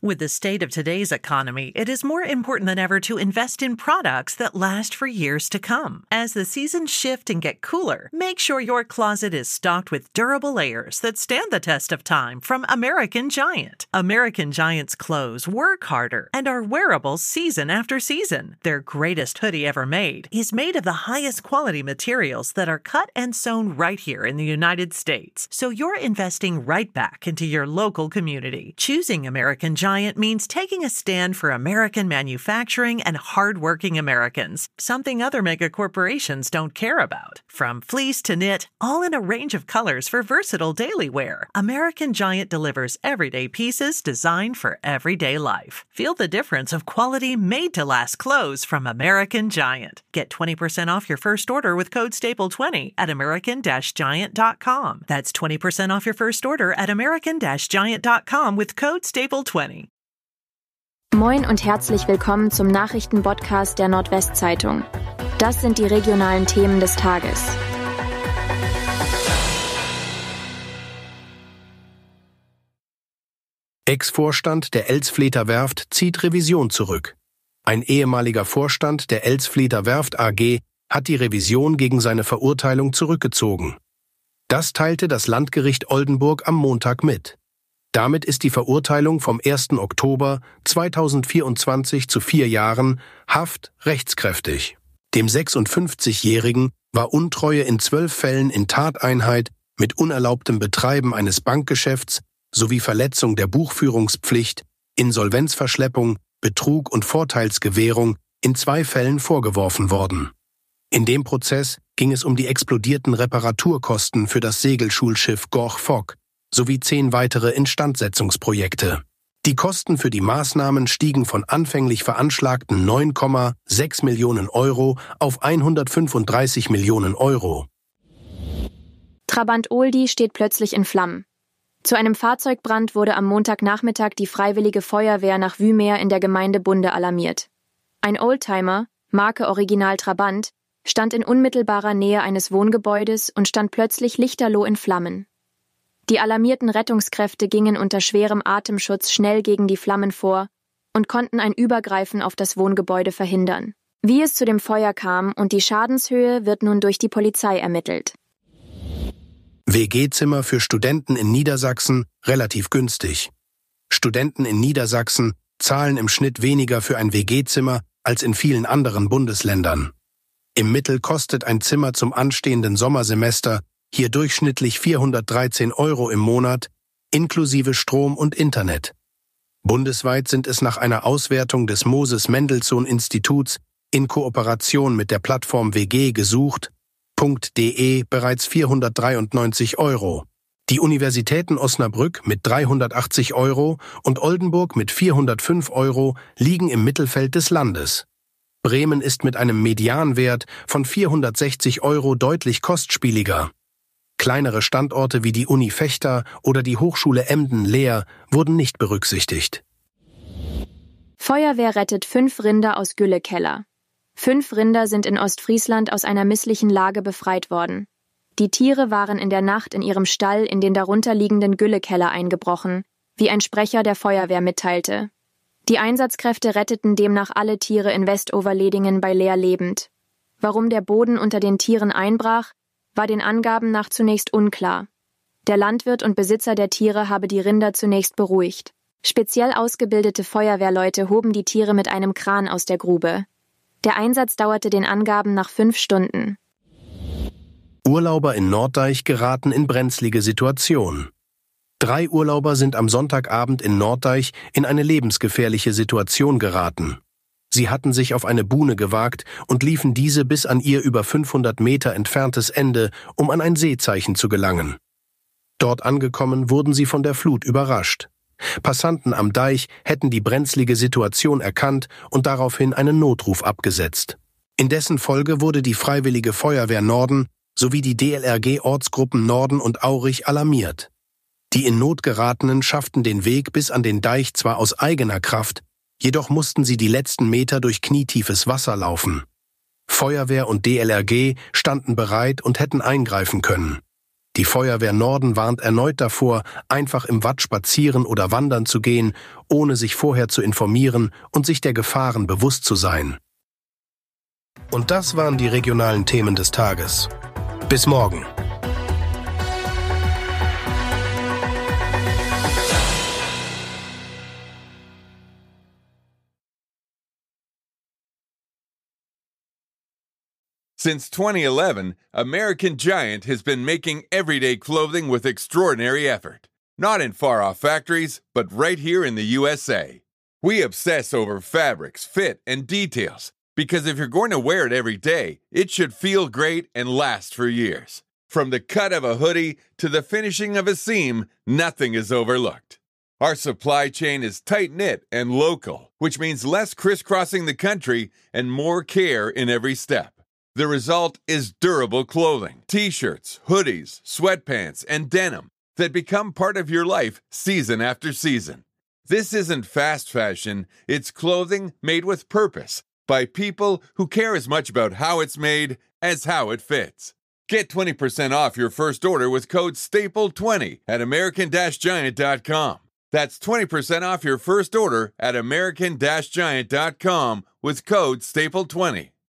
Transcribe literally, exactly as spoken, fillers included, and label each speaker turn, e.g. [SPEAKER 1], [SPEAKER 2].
[SPEAKER 1] With the state of today's economy, it is more important than ever to invest in products that last for years to come. As the seasons shift and get cooler, make sure your closet is stocked with durable layers that stand the test of time from American Giant. American Giant's clothes work harder and are wearable season after season. Their greatest hoodie ever made is made of the highest quality materials that are cut and sewn right here in the United States. So you're investing right back into your local community. Choosing American Giant means taking a stand for American manufacturing and hardworking Americans, something other mega corporations don't care about. From fleece to knit, all in a range of colors for versatile daily wear, American Giant delivers everyday pieces designed for everyday life. Feel the difference of quality made-to-last clothes from American Giant. Get twenty percent off your first order with code staple twenty at american giant dot com. That's twenty percent off your first order at american giant dot com with code staple twenty.
[SPEAKER 2] Moin und herzlich willkommen zum Nachrichtenpodcast der Nordwestzeitung. Das sind die regionalen Themen des Tages.
[SPEAKER 3] Ex-Vorstand der Elsfleter Werft zieht Revision zurück. Ein ehemaliger Vorstand der Elsfleter Werft A G hat die Revision gegen seine Verurteilung zurückgezogen. Das teilte das Landgericht Oldenburg am Montag mit. Damit ist die Verurteilung vom ersten Oktober zweitausendvierundzwanzig zu vier Jahren Haft rechtskräftig. Dem sechsundfünfzigjährigen war Untreue in zwölf Fällen in Tateinheit mit unerlaubtem Betreiben eines Bankgeschäfts sowie Verletzung der Buchführungspflicht, Insolvenzverschleppung, Betrug und Vorteilsgewährung in zwei Fällen vorgeworfen worden. In dem Prozess ging es um die explodierten Reparaturkosten für das Segelschulschiff Gorch Fock sowie zehn weitere Instandsetzungsprojekte. Die Kosten für die Maßnahmen stiegen von anfänglich veranschlagten neun Komma sechs Millionen Euro auf hundertfünfunddreißig Millionen Euro.
[SPEAKER 2] Trabant Oldie steht plötzlich in Flammen. Zu einem Fahrzeugbrand wurde am Montagnachmittag die Freiwillige Feuerwehr nach Wümeer in der Gemeinde Bunde alarmiert. Ein Oldtimer, Marke Original Trabant, stand in unmittelbarer Nähe eines Wohngebäudes und stand plötzlich lichterloh in Flammen. Die alarmierten Rettungskräfte gingen unter schwerem Atemschutz schnell gegen die Flammen vor und konnten ein Übergreifen auf das Wohngebäude verhindern. Wie es zu dem Feuer kam und die Schadenshöhe wird nun durch die Polizei ermittelt.
[SPEAKER 3] W G-Zimmer für Studenten in Niedersachsen relativ günstig. Studenten in Niedersachsen zahlen im Schnitt weniger für ein W G-Zimmer als in vielen anderen Bundesländern. Im Mittel kostet ein Zimmer zum anstehenden Sommersemester hier durchschnittlich vierhundertdreizehn Euro im Monat, inklusive Strom und Internet. Bundesweit sind es nach einer Auswertung des Moses-Mendelssohn-Instituts in Kooperation mit der Plattform W G gesucht punkt de bereits vierhundertdreiundneunzig Euro. Die Universitäten Osnabrück mit dreihundertachtzig Euro und Oldenburg mit vierhundertfünf Euro liegen im Mittelfeld des Landes. Bremen ist mit einem Medianwert von vierhundertsechzig Euro deutlich kostspieliger. Kleinere Standorte wie die Uni Vechta oder die Hochschule Emden-Leer wurden nicht berücksichtigt.
[SPEAKER 2] Feuerwehr rettet fünf Rinder aus Güllekeller. Fünf Rinder sind in Ostfriesland aus einer misslichen Lage befreit worden. Die Tiere waren in der Nacht in ihrem Stall in den darunterliegenden Güllekeller eingebrochen, wie ein Sprecher der Feuerwehr mitteilte. Die Einsatzkräfte retteten demnach alle Tiere in Westoverledingen bei Leer lebend. Warum der Boden unter den Tieren einbrach, war den Angaben nach zunächst unklar. Der Landwirt und Besitzer der Tiere habe die Rinder zunächst beruhigt. Speziell ausgebildete Feuerwehrleute hoben die Tiere mit einem Kran aus der Grube. Der Einsatz dauerte den Angaben nach fünf Stunden.
[SPEAKER 3] Urlauber in Norddeich geraten in brenzlige Situation. Drei Urlauber sind am Sonntagabend in Norddeich in eine lebensgefährliche Situation geraten. Sie hatten sich auf eine Buhne gewagt und liefen diese bis an ihr über fünfhundert Meter entferntes Ende, um an ein Seezeichen zu gelangen. Dort angekommen wurden sie von der Flut überrascht. Passanten am Deich hätten die brenzlige Situation erkannt und daraufhin einen Notruf abgesetzt. In dessen Folge wurde die Freiwillige Feuerwehr Norden sowie die D L R G-Ortsgruppen Norden und Aurich alarmiert. Die in Not geratenen schafften den Weg bis an den Deich zwar aus eigener Kraft, jedoch mussten sie die letzten Meter durch knietiefes Wasser laufen. Feuerwehr und D L R G standen bereit und hätten eingreifen können. Die Feuerwehr Norden warnt erneut davor, einfach im Watt spazieren oder wandern zu gehen, ohne sich vorher zu informieren und sich der Gefahren bewusst zu sein. Und das waren die regionalen Themen des Tages. Bis morgen.
[SPEAKER 4] Since twenty eleven, American Giant has been making everyday clothing with extraordinary effort. Not in far-off factories, but right here in the U S A. We obsess over fabrics, fit, and details, because if you're going to wear it every day, it should feel great and last for years. From the cut of a hoodie to the finishing of a seam, nothing is overlooked. Our supply chain is tight-knit and local, which means less crisscrossing the country and more care in every step. The result is durable clothing, t-shirts, hoodies, sweatpants, and denim that become part of your life season after season. This isn't fast fashion, it's clothing made with purpose by people who care as much about how it's made as how it fits. Get twenty percent off your first order with code staple twenty at american giant dot com. That's twenty percent off your first order at american giant dot com with code staple twenty.